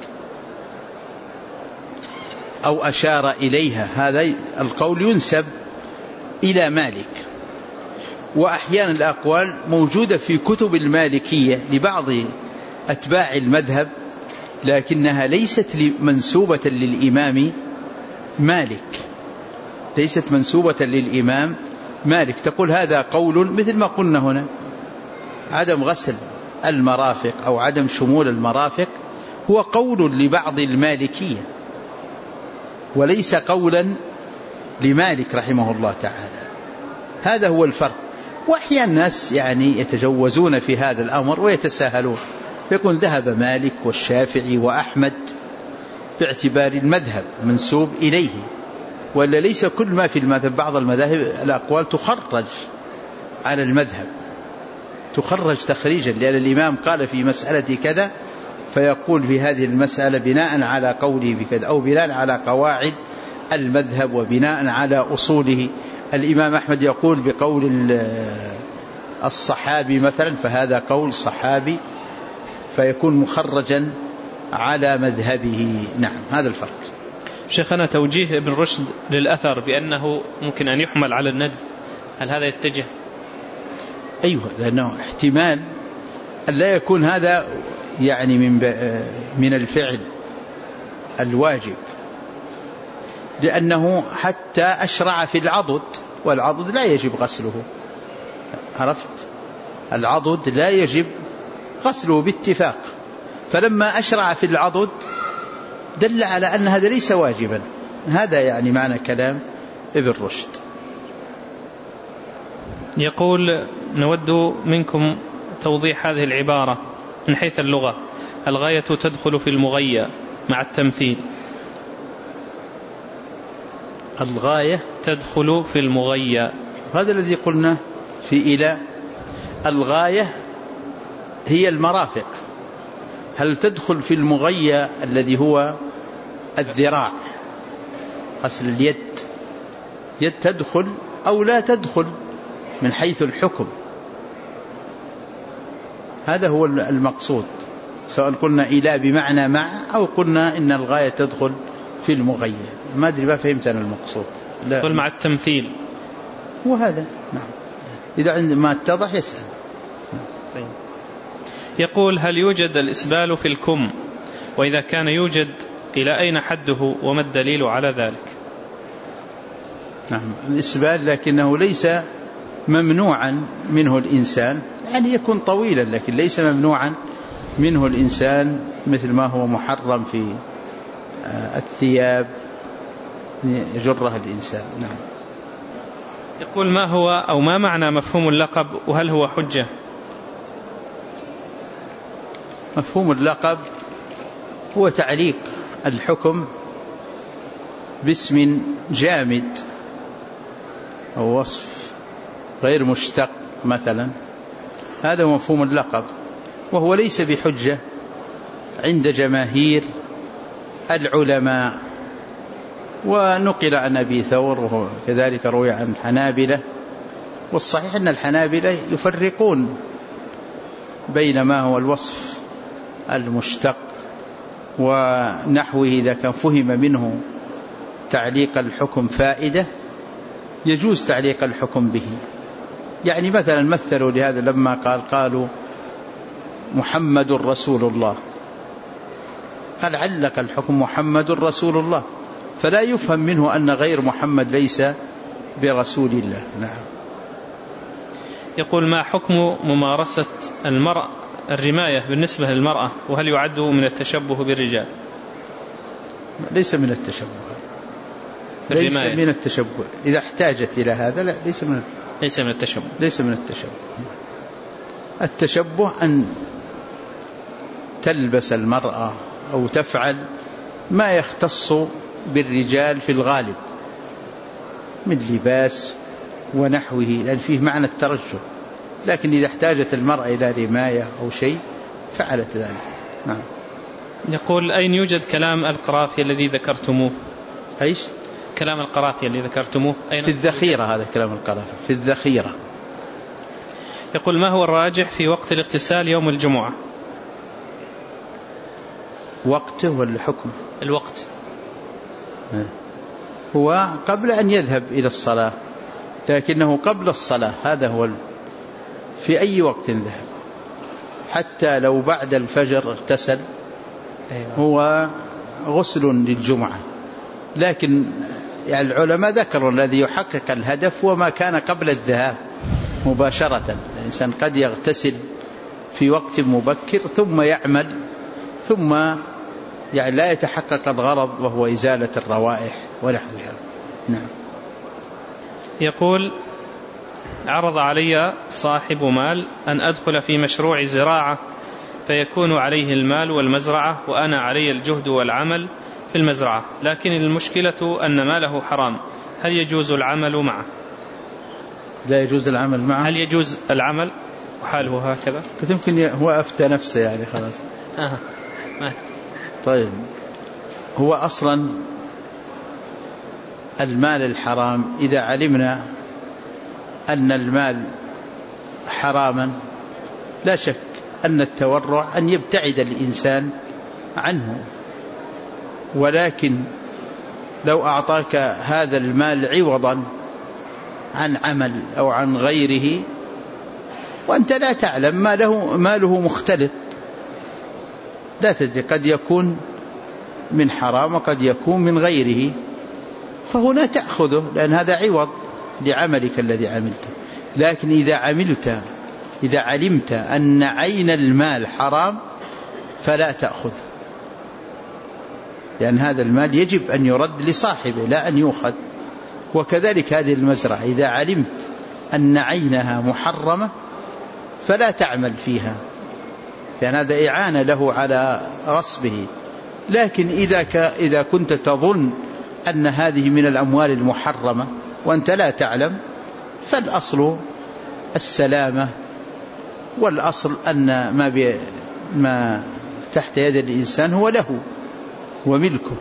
Speaker 2: أو أشار إليها، هذا القول ينسب إلى مالك. وأحيانا الأقوال موجودة في كتب المالكية لبعض أتباع المذهب، لكنها ليست منسوبة للإمام مالك، ليست منسوبة للإمام مالك. تقول هذا قول مثل ما قلنا هنا، عدم غسل المرافق أو عدم شمول المرافق هو قول لبعض المالكية، وليس قولا لمالك رحمه الله تعالى. هذا هو الفرق. وأحيانا الناس يعني يتجوزون في هذا الأمر ويتساهلون، فيكون ذهب مالك والشافعي وأحمد باعتبار المذهب منسوب إليه، ولا ليس كل ما في المذهب. بعض المذاهب الأقوال تخرج على المذهب، تخرج تخريجا، لأن الإمام قال في مسألة كذا فيقول في هذه المسألة بناء على قوله بكذا، أو بناء على قواعد المذهب وبناء على أصوله. الإمام أحمد يقول بقول الصحابي مثلا، فهذا قول صحابي فيكون مخرجا على مذهبه. نعم، هذا الفرق.
Speaker 1: شيخنا، توجيه ابن رشد للأثر بأنه ممكن أن يحمل على الندب، هل هذا يتجه؟
Speaker 2: أيوة، لأنه احتمال أن لا يكون هذا يعني من الفعل الواجب، لأنه حتى أشرع في العضد، والعضد لا يجب غسله. عرفت؟ العضد لا يجب غسله باتفاق، فلما أشرع في العضد دل على أن هذا ليس واجبا. هذا يعني معنى كلام ابن رشد.
Speaker 1: يقول: نود منكم توضيح هذه العبارة من حيث اللغة. الغاية تدخل في المغية مع التمثيل.
Speaker 2: الغاية
Speaker 1: تدخل في المغية،
Speaker 2: هذا الذي قلنا في إلى. الغاية هي المرافق. هل تدخل في المغية الذي هو الذراع، غسل اليد، يد تدخل أو لا تدخل من حيث الحكم؟ هذا هو المقصود، سواء قلنا إلى بمعنى مع أو قلنا إن الغاية تدخل في المغية. ما أدري ما فهمت أنا المقصود.
Speaker 1: قل مع التمثيل.
Speaker 2: وهذا نعم، إذا عندما اتضح يسأل.
Speaker 1: طيب. يقول: هل يوجد الإسبال في الكم؟ وإذا كان يوجد إلى أين حده وما الدليل على ذلك؟
Speaker 2: نعم، الإسبال لكنه ليس ممنوعا منه الإنسان، يعني يكون طويلا لكن ليس ممنوعا منه الإنسان، مثل ما هو محرم في الثياب يجرها الإنسان. نعم.
Speaker 1: يقول: ما هو أو ما معنى مفهوم اللقب، وهل هو حجة؟
Speaker 2: مفهوم اللقب هو تعليق الحكم باسم جامد أو وصف غير مشتق مثلا، هذا هو مفهوم اللقب، وهو ليس بحجة عند جماهير العلماء. ونقل عن أبي ثور وكذلك روي عن الحنابلة، والصحيح أن الحنابلة يفرقون بين ما هو الوصف المشتق ونحوه، إذا كان فهم منه تعليق الحكم فائدة يجوز تعليق الحكم به. يعني مثلا مثلوا لهذا لما قالوا محمد رسول الله، قال علق الحكم محمد رسول الله، فلا يفهم منه أن غير محمد ليس برسول الله. نعم.
Speaker 1: يقول: ما حكم ممارسة المرأة الرماية بالنسبة للمرأة، وهل يعد من التشبه بالرجال؟
Speaker 2: ليس من التشبه، ليس من التشبه. إذا احتاجت إلى هذا لا، ليس من التشبه. ليس من التشبه. التشبه أن تلبس المرأة أو تفعل ما يختص بالرجال في الغالب من لباس ونحوه، لأن فيه معنى الترجل. لكن إذا احتاجت المرأة إلى رماية أو شيء فعلت ذلك. نعم.
Speaker 1: يقول: أين يوجد كلام القرافي الذي ذكرتموه؟
Speaker 2: أيش؟
Speaker 1: كلام القرافي الذي ذكرتموه أين؟
Speaker 2: في الذخيرة. هذا كلام القرافي في الذخيرة.
Speaker 1: يقول: ما هو الراجح في وقت الاغتسال يوم الجمعة؟
Speaker 2: وقته ولا حكمه؟
Speaker 1: الوقت
Speaker 2: هو قبل أن يذهب إلى الصلاة، لكنه قبل الصلاة. هذا هو في أي وقت ذهب، حتى لو بعد الفجر اغتسل هو غسل للجمعة. لكن يعني العلماء ذكروا الذي يحقق الهدف وما كان قبل الذهاب مباشرة. الإنسان قد يغتسل في وقت مبكر ثم يعمل ثم يعني لا يتحقق الغرض وهو إزالة الروائح ونحوها. نعم.
Speaker 1: يقول: عرض علي صاحب مال أن أدخل في مشروع زراعة فيكون عليه المال والمزرعة وأنا علي الجهد والعمل في المزرعة، لكن المشكلة أن ماله حرام، هل يجوز العمل معه؟
Speaker 2: لا يجوز العمل معه.
Speaker 1: هل يجوز العمل وحاله هكذا؟
Speaker 2: يمكن هو أفتى نفسه يعني خلاص. طيب، هو أصلا المال الحرام إذا علمنا أن المال حراما لا شك أن التورع أن يبتعد الإنسان عنه، ولكن لو أعطاك هذا المال عوضا عن عمل أو عن غيره وأنت لا تعلم، ماله مختلط، لا تدري، قد يكون من حرام وقد يكون من غيره، فهنا تأخذه لأن هذا عوض لعملك الذي عملته. لكن إذا علمت أن عين المال حرام فلا تأخذ، لأن هذا المال يجب أن يرد لصاحبه لا أن يؤخذ. وكذلك هذه المزرعة إذا علمت أن عينها محرمة فلا تعمل فيها، لأن هذا إعانة له على غصبه. لكن إذا كنت تظن أن هذه من الأموال المحرمة وأنت لا تعلم، فالأصل السلامة، والأصل أن ما تحت يد الإنسان هو له وملكه،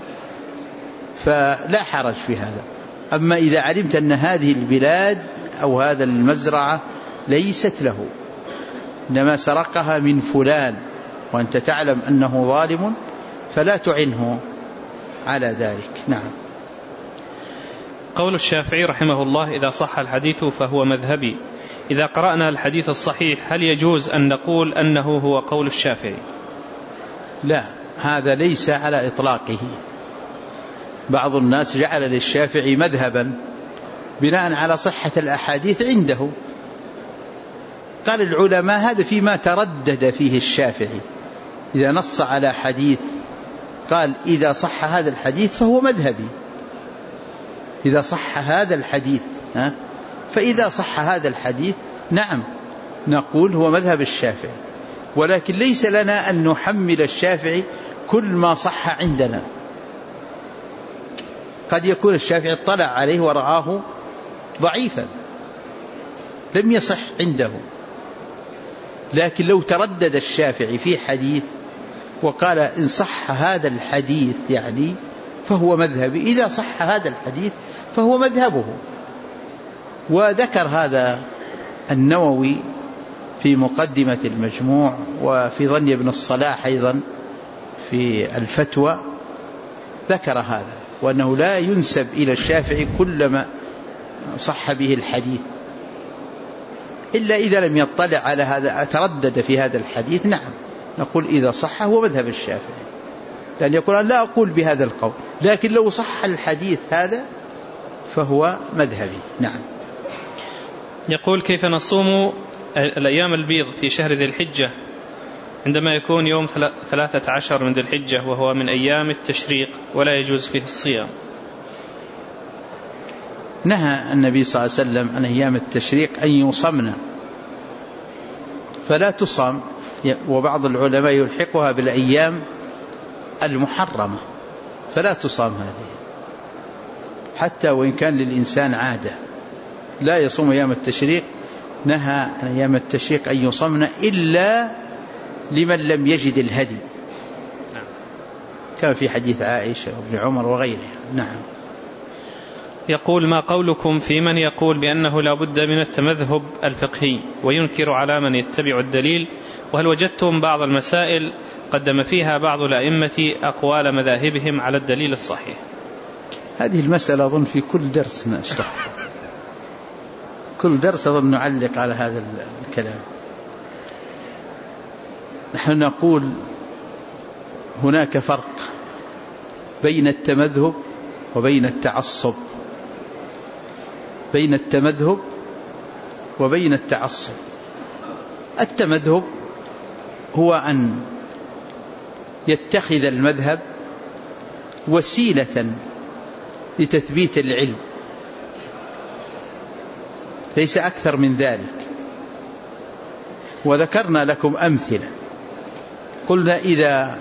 Speaker 2: فلا حرج في هذا. أما إذا علمت أن هذه البلاد أو هذا المزرعة ليست له، إنما سرقها من فلان وأنت تعلم أنه ظالم، فلا تعنه على ذلك. نعم.
Speaker 1: قول الشافعي رحمه الله: إذا صح الحديث فهو مذهبي. إذا قرأنا الحديث الصحيح هل يجوز أن نقول أنه هو قول الشافعي؟
Speaker 2: لا، هذا ليس على إطلاقه. بعض الناس جعل للشافعي مذهبا بناء على صحة الأحاديث عنده. قال العلماء هذا فيما تردد فيه الشافعي، إذا نص على حديث قال إذا صح هذا الحديث فهو مذهبي، إذا صح هذا الحديث فإذا صح هذا الحديث نعم نقول هو مذهب الشافعي، ولكن ليس لنا أن نحمل الشافعي كل ما صح عندنا. قد يكون الشافعي اطلع عليه ورآه ضعيفا لم يصح عنده، لكن لو تردد الشافعي في حديث وقال إن صح هذا الحديث يعني فهو مذهبي، إذا صح هذا الحديث فهو مذهبه. وذكر هذا النووي في مقدمة المجموع، وفي ظني ابن الصلاح أيضا في الفتوى ذكر هذا، وأنه لا ينسب إلى الشافعي كل ما صح به الحديث، إلا إذا لم يطلع على هذا تردد في هذا الحديث نعم نقول إذا صح هو مذهب الشافعي، لأن يقول لا أقول بهذا القول، لكن لو صح الحديث هذا فهو مذهبي. نعم.
Speaker 1: يقول: كيف نصوم الأيام البيض في شهر ذي الحجة عندما يكون يوم 13 من ذي الحجة وهو من أيام التشريق ولا يجوز فيه الصيام؟
Speaker 2: نهى النبي صلى الله عليه وسلم عن أيام التشريق أن يصمنا فلا تصام، وبعض العلماء يلحقها بالأيام المحرمة فلا تصام هذه، حتى وإن كان للإنسان عادة لا يصوم أيام التشريق. نهى عن أيام التشريق أن يصمنا إلا لمن لم يجد الهدي، كما في حديث عائشة وابن عمر وغيرها. نعم.
Speaker 1: يقول: ما قولكم في من يقول بأنه لا بد من التمذهب الفقهي وينكر على من يتبع الدليل؟ وهل وجدتم بعض المسائل قدم فيها بعض الأئمة أقوال مذاهبهم على الدليل الصحيح؟
Speaker 2: هذه المسألة أظن في كل درس نشرح، كل درس أظن نعلق على هذا الكلام. نحن نقول هناك فرق بين التمذهب وبين التعصب، بين التمذهب وبين التعصب. التمذهب هو أن يتخذ المذهب وسيلة لتثبيت العلم، ليس أكثر من ذلك. وذكرنا لكم أمثلة، قلنا إذا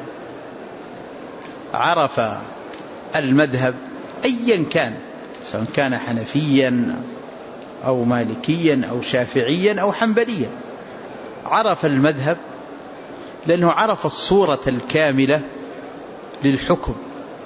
Speaker 2: عرف المذهب أيا كان، سواء كان حنفيا أو مالكيا أو شافعيا أو حنبليا، عرف المذهب لأنه عرف الصورة الكاملة للحكم.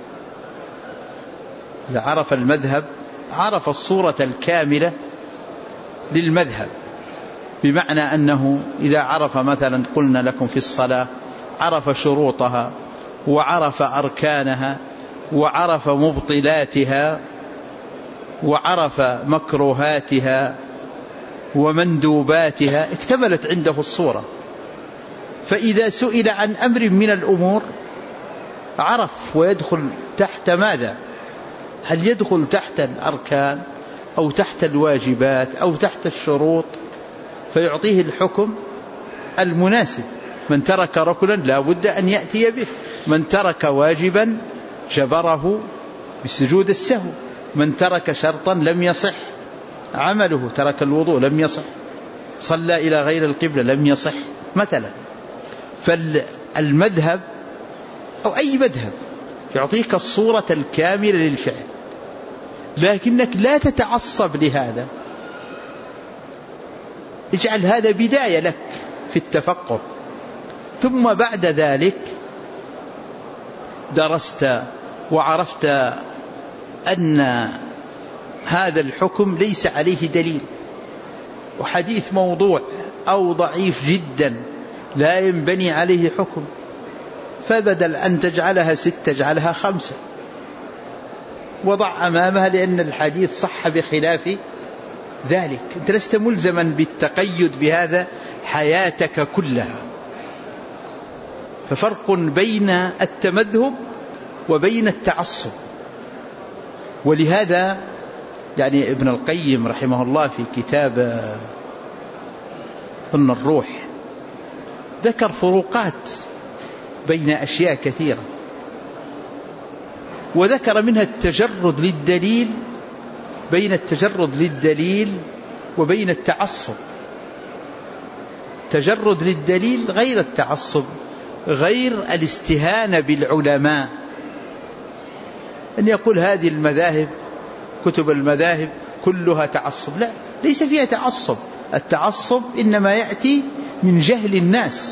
Speaker 2: إذا عرف المذهب عرف الصورة الكاملة للمذهب، بمعنى أنه إذا عرف مثلا قلنا لكم في الصلاة عرف شروطها وعرف أركانها وعرف مبطلاتها وعرف مكروهاتها ومندوباتها، اكتملت عنده الصورة. فإذا سئل عن أمر من الأمور عرف ويدخل تحت ماذا؟ هل يدخل تحت الأركان أو تحت الواجبات أو تحت الشروط، فيعطيه الحكم المناسب. من ترك ركنا لا بد أن يأتي به، من ترك واجبا جبره بسجود السهو، من ترك شرطا لم يصح عمله، ترك الوضوء لم يصح، صلى إلى غير القبلة لم يصح مثلا. فالمذهب أو أي مذهب يعطيك الصورة الكاملة للفعل، لكنك لا تتعصب لهذا، اجعل هذا بداية لك في التفقه، ثم بعد ذلك درست وعرفت أن هذا الحكم ليس عليه دليل، وحديث موضوع أو ضعيف جدا لا ينبني عليه حكم، فبدل أن تجعلها 6 تجعلها 5، وضع أمامها لأن الحديث صح بخلاف ذلك. أنت لست ملزما بالتقيد بهذا حياتك كلها. ففرق بين التمذهب وبين التعصب. ولهذا يعني ابن القيم رحمه الله في كتاب ظن الروح ذكر فروقات بين أشياء كثيرة، وذكر منها التجرد للدليل، بين التجرد للدليل وبين التعصب. تجرد للدليل غير التعصب، غير الاستهانة بالعلماء، أن يقول هذه المذاهب كتب المذاهب كلها تعصب، لا، ليس فيها تعصب. التعصب إنما يأتي من جهل الناس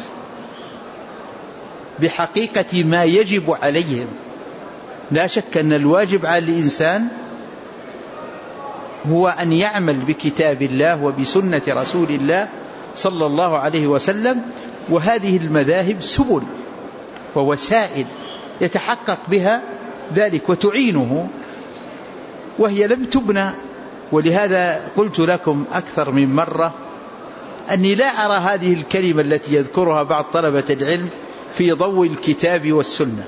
Speaker 2: بحقيقة ما يجب عليهم. لا شك أن الواجب على الإنسان هو أن يعمل بكتاب الله وبسنة رسول الله صلى الله عليه وسلم، وهذه المذاهب سبل ووسائل يتحقق بها ذلك وتعينه، وهي لم تبنى. ولهذا قلت لكم أكثر من مرة أني لا أرى هذه الكلمة التي يذكرها بعض طلبة العلم في ضوء الكتاب والسنة،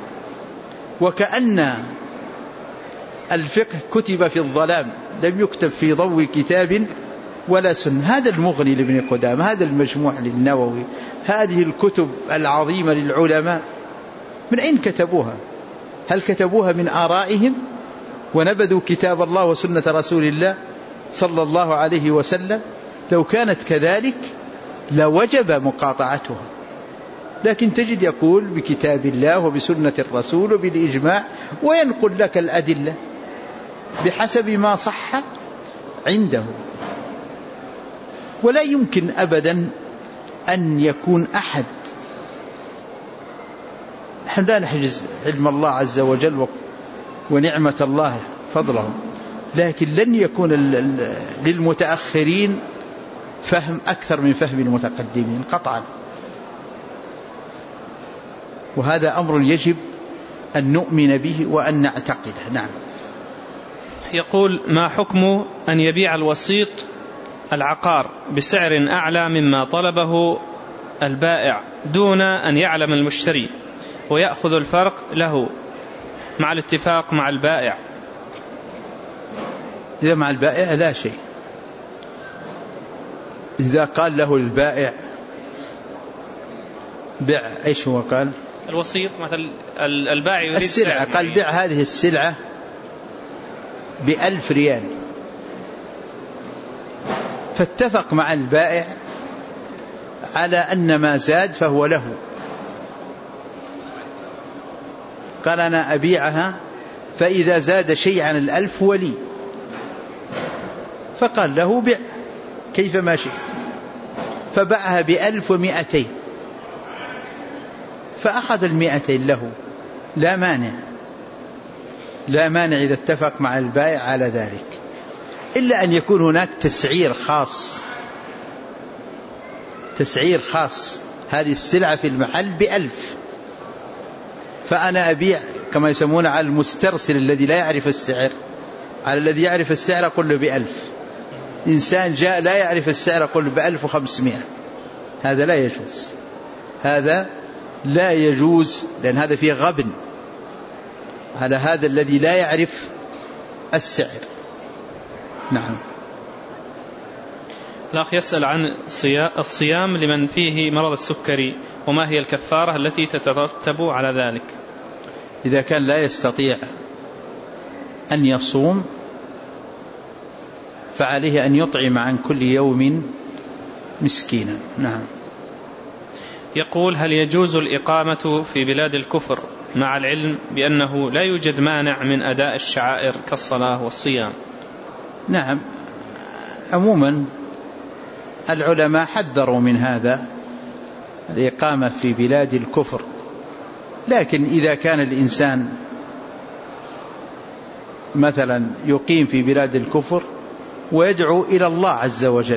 Speaker 2: وكأن الفقه كتب في الظلام، لم يكتب في ضوء كتاب ولا سنة. هذا المغني لابن قدامة، هذا المجموع للنووي، هذه الكتب العظيمة للعلماء، من أين كتبوها؟ هل كتبوها من آرائهم ونبذوا كتاب الله وسنة رسول الله صلى الله عليه وسلم؟ لو كانت كذلك لوجب مقاطعتها، لكن تجد يقول بكتاب الله وبسنة الرسول وبالإجماع، وينقل لك الأدلة بحسب ما صح عنده. ولا يمكن أبدا أن يكون أحد، نحن لا نحجز علم الله عز وجل ونعمة الله فضله، لكن لن يكون للمتأخرين فهم أكثر من فهم المتقدمين قطعا، وهذا أمر يجب أن نؤمن به وأن نعتقده. نعم.
Speaker 1: يقول: ما حكم أن يبيع الوسيط العقار بسعر أعلى مما طلبه البائع دون أن يعلم المشتري، ويأخذ الفرق له مع الاتفاق مع البائع؟
Speaker 2: إذا مع البائع لا شيء. إذا قال له البائع بيع، إيش هو قال؟
Speaker 1: الوسيط مثل البائع يريد
Speaker 2: السلعة، قال بيع هذه السلعة ب1000 ريال، فاتفق مع البائع على أن ما زاد فهو له، قال أنا أبيعها فإذا زاد شيء عن 1000 ولي، فقال له بيع كيفما شئت، فباعها ب1200، فأخذ 200 له، لا مانع إذا اتفق مع البائع على ذلك، إلا أن يكون هناك تسعير خاص، هذه السلعة في المحل ب1000، فأنا أبيع كما يسمون على المسترسل الذي لا يعرف السعر، على الذي يعرف السعر أقول له ب1000، إنسان جاء لا يعرف السعر أقول له ب1500، هذا لا يجوز، لأن هذا فيه غبن على هذا الذي لا يعرف السعر. نعم.
Speaker 1: الأخ يسأل عن الصيام لمن فيه مرض السكري، وما هي الكفارة التي تترتب على ذلك؟
Speaker 2: إذا كان لا يستطيع أن يصوم فعليه أن يطعم عن كل يوم مسكينا. نعم.
Speaker 1: يقول هل يجوز الإقامة في بلاد الكفر مع العلم بأنه لا يوجد مانع من أداء الشعائر كالصلاة والصيام؟
Speaker 2: نعم، عموما العلماء حذروا من هذا، الإقامة في بلاد الكفر، لكن إذا كان الإنسان مثلا يقيم في بلاد الكفر ويدعو إلى الله عز وجل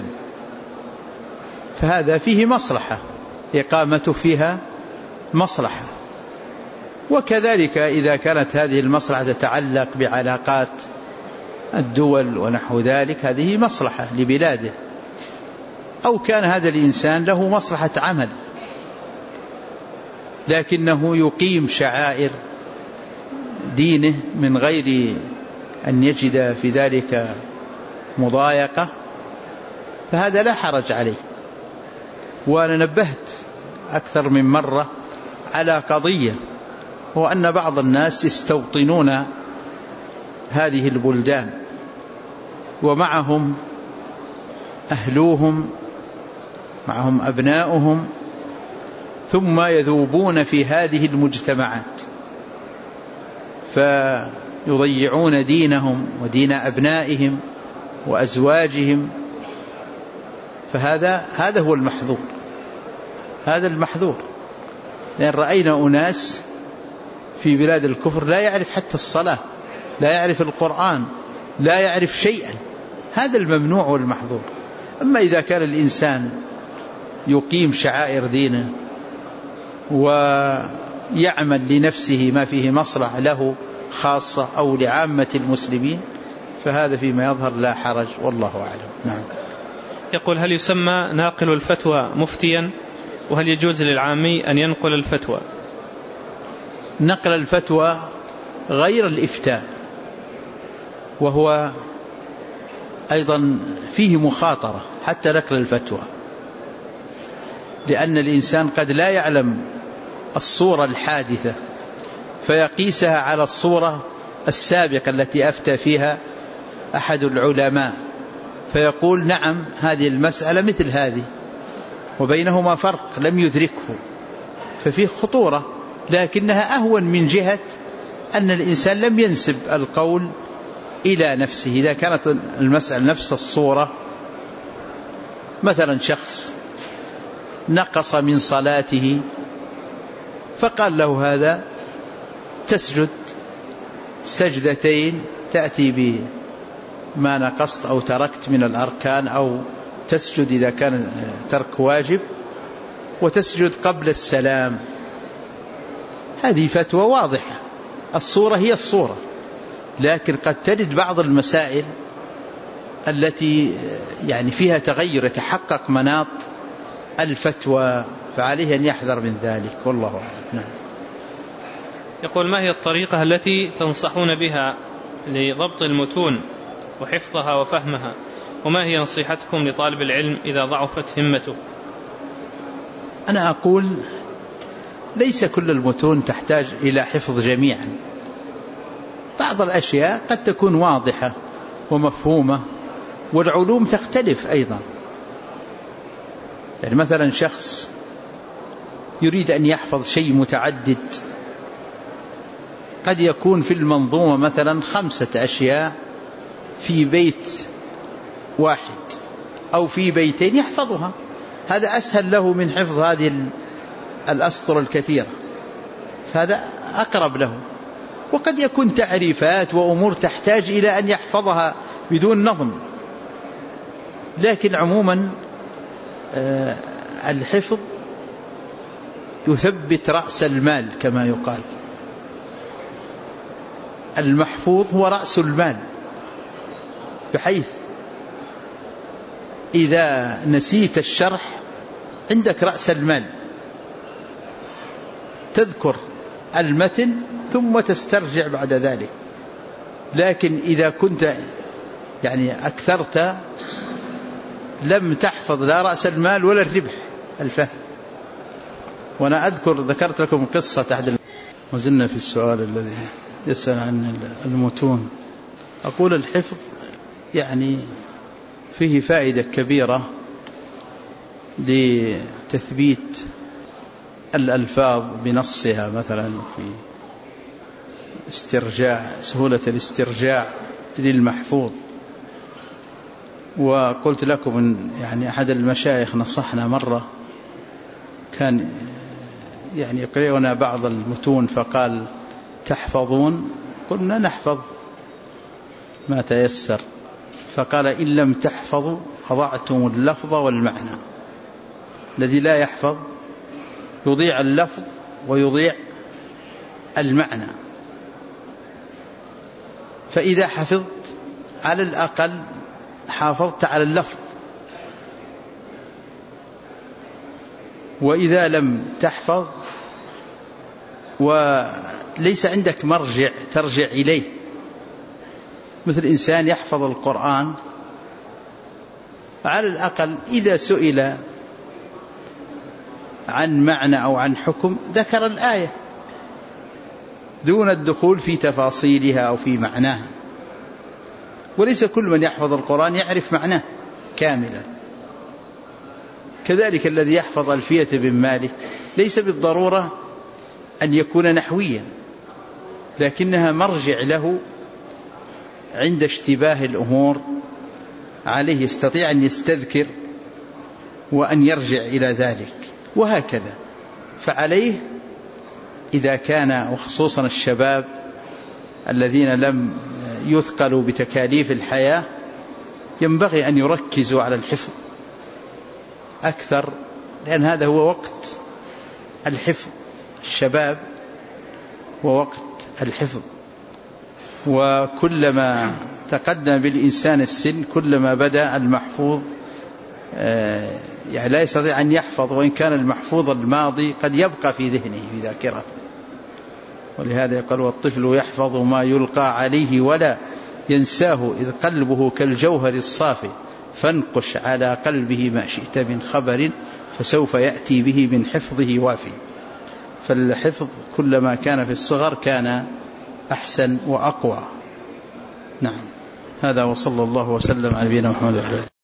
Speaker 2: فهذا فيه مصلحة، إقامته فيها مصلحة، وكذلك إذا كانت هذه المصلحة تتعلق بعلاقات الدول ونحو ذلك هذه مصلحة لبلاده، أو كان هذا الإنسان له مصلحة عمل لكنه يقيم شعائر دينه من غير أن يجد في ذلك مضايقة فهذا لا حرج عليه. وأنا نبهت أكثر من مرة على قضية، هو أن بعض الناس يستوطنون هذه البلدان ومعهم أهلوهم، معهم أبناؤهم، ثم يذوبون في هذه المجتمعات فيضيعون دينهم ودين أبنائهم وأزواجهم، فهذا هو المحذور، هذا المحذور، لأن رأينا أناس في بلاد الكفر لا يعرف حتى الصلاة، لا يعرف القرآن، لا يعرف شيئا، هذا الممنوع والمحظور. أما إذا كان الإنسان يقيم شعائر دينه ويعمل لنفسه ما فيه مصلحة له خاصة أو لعامة المسلمين فهذا فيما يظهر لا حرج، والله أعلم. نعم.
Speaker 1: يقول هل يسمى ناقل الفتوى مفتيا، وهل يجوز للعامي أن ينقل الفتوى؟
Speaker 2: نقل الفتوى غير الإفتاء، وهو أيضا فيه مخاطرة حتى نقل الفتوى، لأن الإنسان قد لا يعلم الصورة الحادثة فيقيسها على الصورة السابقة التي أفتى فيها أحد العلماء فيقول نعم هذه المسألة مثل هذه، وبينهما فرق لم يدركه، ففيه خطورة، لكنها أهون من جهة أن الإنسان لم ينسب القول إلى نفسه. إذا كانت المسألة نفس الصورة، مثلا شخص نقص من صلاته فقال له هذا تسجد سجدتين تأتي بما نقصت أو تركت من الأركان، أو تسجد إذا كان ترك واجب وتسجد قبل السلام، هذه فتوى واضحة، الصورة هي الصورة، لكن قد تجد بعض المسائل التي يعني فيها تغير يتحقق مناط الفتوى، فعليه أن يحذر من ذلك، والله أعلم. نعم.
Speaker 1: يقول ما هي الطريقة التي تنصحون بها لضبط المتون وحفظها وفهمها، وما هي نصيحتكم لطالب العلم إذا ضعفت همته؟
Speaker 2: أنا أقول ليس كل المتون تحتاج إلى حفظ جميعا، بعض الأشياء قد تكون واضحة ومفهومة، والعلوم تختلف أيضا. يعني مثلا شخص يريد أن يحفظ شيء متعدد، قد يكون في المنظومة مثلا 5 أشياء في بيت واحد أو في بيتين يحفظها، هذا أسهل له من حفظ هذه الأسطر الكثيرة، فهذا أقرب له. وقد يكون تعريفات وأمور تحتاج إلى أن يحفظها بدون نظم، لكن عموما الحفظ يثبت رأس المال كما يقال، المحفوظ هو رأس المال، بحيث إذا نسيت الشرح عندك رأس المال، تذكر المتن ثم تسترجع بعد ذلك. لكن إذا كنت يعني أكثرت لم تحفظ لا رأس المال ولا الربح الفهم. وأنا ذكرت لكم قصة أحد، وزلنا في السؤال الذي يسأل عن المتون. أقول الحفظ يعني فيه فائدة كبيرة لتثبيت الألفاظ بنصها، مثلا في سهولة الاسترجاع للمحفوظ. وقلت لكم إن يعني أحد المشايخ نصحنا مرة، كان يعني يقرأنا بعض المتون فقال: تحفظون؟ قلنا: نحفظ ما تيسر. فقال: إن لم تحفظوا أضعتم اللفظ والمعنى. الذي لا يحفظ يضيع اللفظ ويضيع المعنى. فإذا حفظت على الأقل حافظت على اللفظ، وإذا لم تحفظ وليس عندك مرجع ترجع إليه، مثل إنسان يحفظ القرآن على الأقل إذا سئل عن معنى أو عن حكم ذكر الآية دون الدخول في تفاصيلها أو في معناها. وليس كل من يحفظ القرآن يعرف معناه كاملا. كذلك الذي يحفظ ألفية بن مالك ليس بالضرورة أن يكون نحويا، لكنها مرجع له عند اشتباه الأمور عليه، يستطيع أن يستذكر وأن يرجع إلى ذلك، وهكذا. فعليه إذا كان، وخصوصا الشباب الذين لم يثقلوا بتكاليف الحياة، ينبغي أن يركزوا على الحفظ أكثر، لأن هذا هو وقت الحفظ. الشباب هو وقت الحفظ، وكلما تقدم بالإنسان السن كلما بدأ المحفوظ يعني لا يستطيع أن يحفظ، وإن كان المحفوظ الماضي قد يبقى في ذهنه في ذاكرته. ولهذا يقول: والطفل يحفظ ما يلقى عليه ولا ينساه، إذ قلبه كالجوهر الصافي، فانقش على قلبه ما شئت من خبر، فسوف يأتي به من حفظه وافي. فالحفظ كلما كان في الصغر كان أحسن وأقوى. نعم، هذا وصلى الله وسلم على نبينا محمد وعلى آله.